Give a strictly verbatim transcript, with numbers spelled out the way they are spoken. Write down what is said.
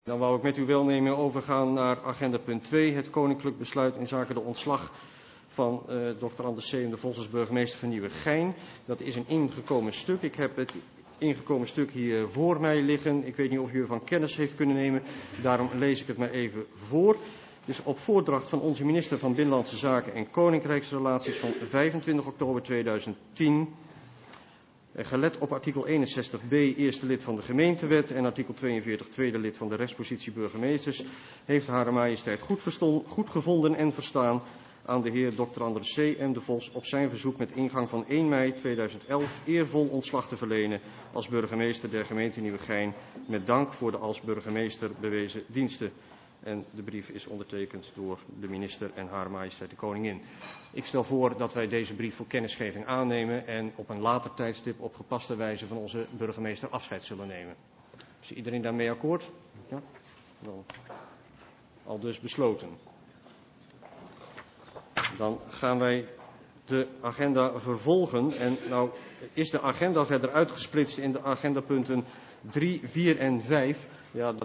Dan wou ik met uw welnemen overgaan naar agenda punt twee, het koninklijk besluit in zaken de ontslag van uh, dokter Anders Seem de Vos als burgemeester van Nieuwegein. Dat is een ingekomen stuk. Ik heb het ingekomen stuk hier voor mij liggen. Ik weet niet of u ervan kennis heeft kunnen nemen, daarom lees ik het maar even voor. Dus op voordracht van onze minister van Binnenlandse Zaken en Koninkrijksrelaties van vijfentwintig oktober tweeduizend tien... Gelet op artikel eenenzestig b, eerste lid van de gemeentewet en artikel tweeënveertig, tweede lid van de rechtspositie burgemeesters, heeft Hare Majesteit goed, verstond, goed gevonden en verstaan aan de heer dokter Anders Seem de Vos op zijn verzoek met ingang van één mei tweeduizend elf eervol ontslag te verlenen als burgemeester der gemeente Nieuwegein met dank voor de als burgemeester bewezen diensten. En de brief is ondertekend door de minister en Hare Majesteit de Koningin. Ik stel voor dat wij deze brief voor kennisgeving aannemen en op een later tijdstip op gepaste wijze van onze burgemeester afscheid zullen nemen. Is iedereen daarmee akkoord? Ja? Dan al dus besloten. Dan gaan wij de agenda vervolgen. En nou is de agenda verder uitgesplitst in de agendapunten drie, vier en vijf. Ja,